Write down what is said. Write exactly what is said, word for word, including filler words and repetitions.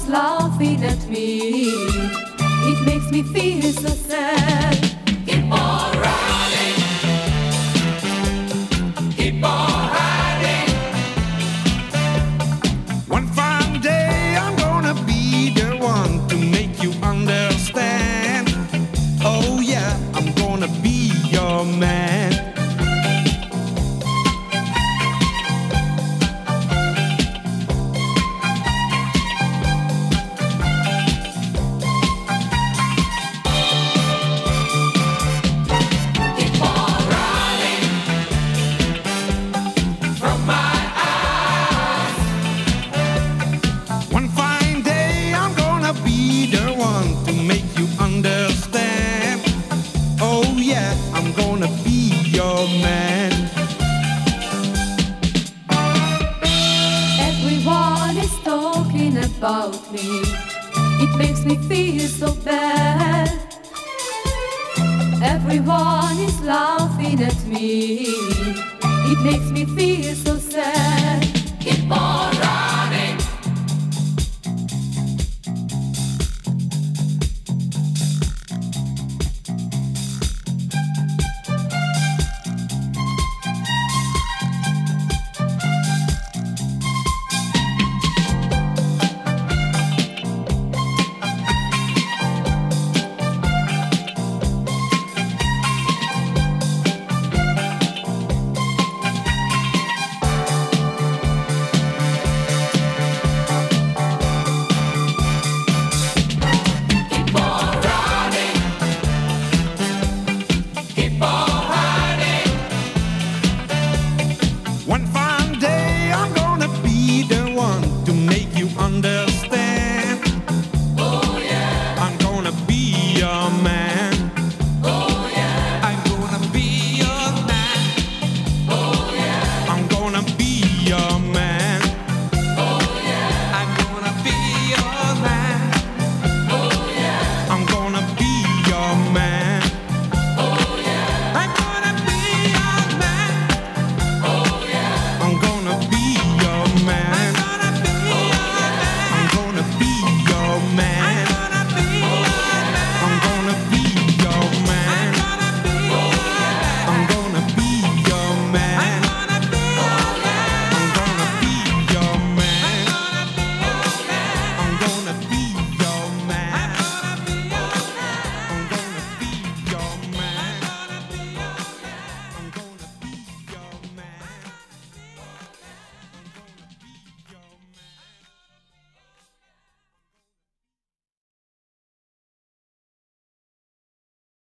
is laughing at me. It makes me feel so sad. Keep on running. Keep on hiding. One fine day I'm gonna be the one to make you understand. Oh yeah, I'm gonna be your man. Understand? Oh yeah, I'm gonna be your man. Everyone is talking about me. It makes me feel so bad. Everyone is laughing at me. It makes me feel so sad. Keep on